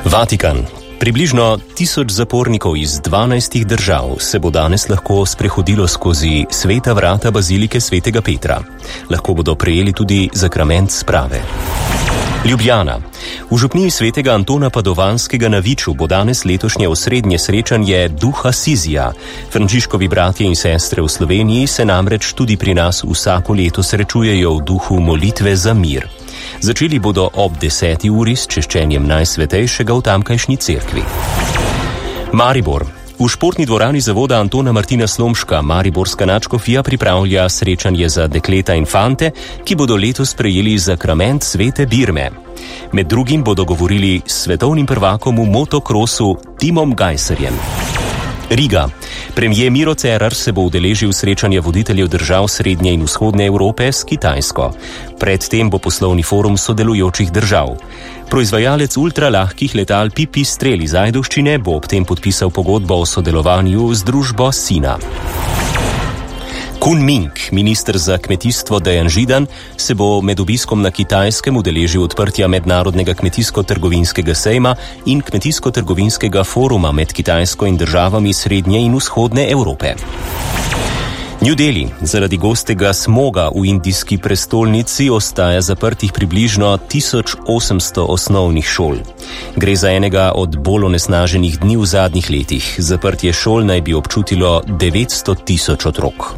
Vatikan. Približno 1000 zapornikov iz 12 držav se bo danes lahko sprehodilo skozi sveta vrata bazilike svetega Petra. Lahko bodo prejeli tudi zakrament sprave. Ljubljana. V župniji svetega Antona Padovanskega na Viču bo danes letošnje osrednje srečanje Duha Sizija. Frančiškovi bratje in sestre v Sloveniji se namreč tudi pri nas vsako leto srečujejo v duhu molitve za mir. Začeli bodo ob 10. uri s češčenjem Najsvetejšega v tamkajšnji cerkvi. Maribor. V športni dvorani zavoda Antona Martina Slomška mariborska nadškofija pripravlja srečanje za dekleta in fante, ki bodo letos prejeli zakrament svete Birme. Med drugim bodo govorili s svetovnim prvakom v motokrosu Timom Gajserjem. Riga. Premijer Miro Cerar se bo udeležil srečanja voditeljev držav Srednje in Vzhodne Evrope s Kitajsko. Predtem bo poslovni forum sodelujočih držav. Proizvajalec ultralahkih letal Pipistrel iz Ajdovščine bo ob tem podpisal pogodbo o sodelovanju z družbo Sina. Kunming, minister za kmetijstvo Dejan Židan, se bo med obiskom na Kitajskem udeležil odprtja mednarodnega kmetijsko-trgovinskega sejma in kmetijsko-trgovinskega foruma med Kitajsko in državami Srednje in Vzhodne Evrope. New Delhi. Zaradi gostega smoga v indijski prestolnici ostaja zaprtih približno 1800 osnovnih šol. Gre za enega od bolj onesnaženih dni v zadnjih letih. Zaprtje šol naj bi občutilo 900 000 otrok.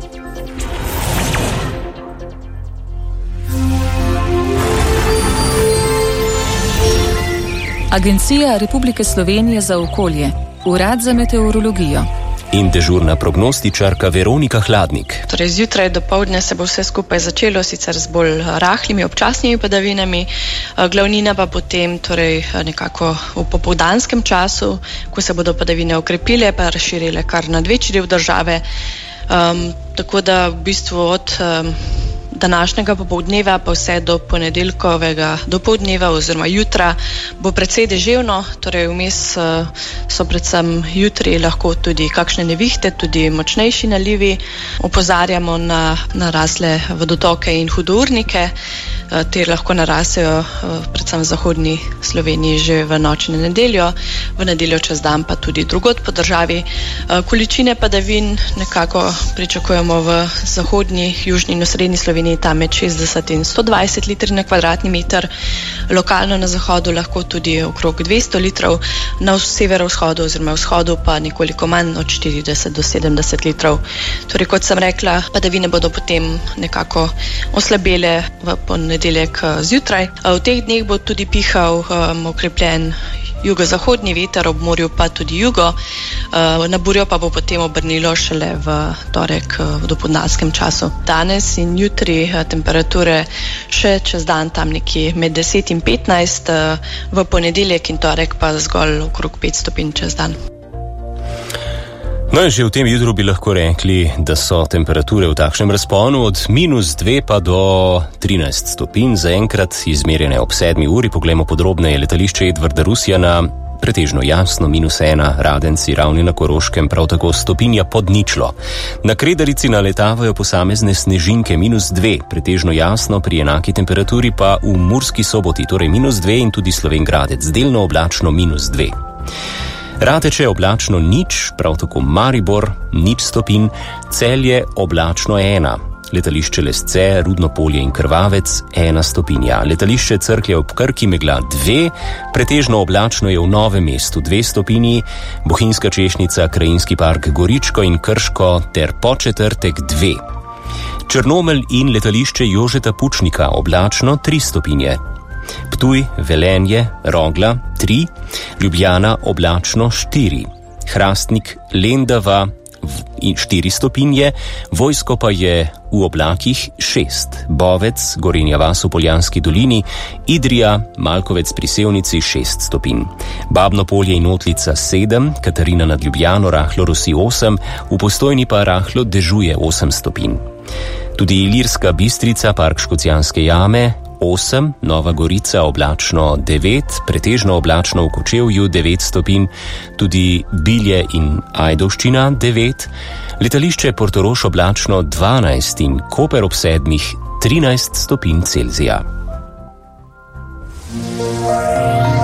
Agencija Republike Slovenije za okolje, Urad za meteorologijo in dežurna prognostičarka Veronika Hladnik. Torej, zjutraj do poldne se bo vse skupaj začelo, sicer z bolj rahlimi občasnimi padavinami, glavnina pa potem nekako v popoldanskem času, ko se bodo padavine okrepile, pa razširile kar na večji del države. Tako da v bistvu od današnjega popoldneva pa vse do ponedeljkovega dopoldneva oziroma jutra bo precej deževno, torej vmes so predvsem jutri lahko tudi kakšne nevihte, tudi močnejši nalivi. Opozarjamo na narasle vodotoke in hudournike, te lahko narasejo predvsem v zahodni Sloveniji že v noči na nedeljo, v nedeljo čez dan pa tudi drugod po državi. Količine padavin nekako pričakujemo v zahodni, južni in osrednji Sloveniji tam med 60 in 120 litri na kvadratni meter, lokalno na zahodu lahko tudi okrog 200 litrov, na severovzhodu oziroma vzhodu pa nekoliko manj od 40 do 70 litrov. Torej, kot sem rekla, padavine bodo potem nekako oslabele v ponedeljek zjutraj. V teh dneh bo tudi pihal okrepljen jugozahodni veter, ob morju pa tudi jugo. Na burjo pa bo potem obrnilo šele v torek v dopoldanskem času. Danes in jutri temperature še čez dan tam nekje med 10 in 15, v ponedeljek in torek pa zgolj okrog 5 stopinj čez dan. No in že v tem jutru bi lahko rekli, da so temperature v takšnem razponu od -2 pa do 13 stopinj. Zaenkrat izmerjene ob 7. uri, poglejmo podrobneje letališče Edvarda Rusjana, pretežno jasno, -1, Radenci, Ravni na Koroškem, prav tako stopinja pod ničlo. Na Kredarici naletavajo posamezne snežinke -2, pretežno jasno, pri enaki temperaturi pa v Murski Soboti, torej -2 in tudi Slovenj Gradec, delno oblačno -2. Rateče oblačno 0, prav tako Maribor 0 stopinj, Celje oblačno 1, letališče Lesce, Rudno Polje in Krvavec 1 stopinja, letališče Cerklje ob Krki megla 2, pretežno oblačno je v Novem mestu 2 stopinji, Bohinjska Češnjica, Krajinski park Goričko in Krško ter Podčetrtek 2. Črnomelj in letališče Jožeta Pučnika oblačno 3 stopinje. Ptuj, Velenje, Rogla 3, Ljubljana oblačno 4, Hrastnik, Lendava 4 stopinje, Vojsko pa je v oblakih 6, Bovec, Gorenja vas v Poljanski dolini, Idrija, Malkovec pri Sevnici 6 stopinj, Babno Polje in Otlica 7, Katarina nad Ljubljano rahlo rosi 8, v Postojni pa rahlo dežuje 8 stopinj. Tudi Ilirska Bistrica, park Škocjanske jame 8, Nova Gorica oblačno 9, pretežno oblačno v Kočevju 9 stopinj, tudi Bilje in Ajdovščina 9, letališče Portorož oblačno 12 in Koper ob 7 13 stopinj Celzija.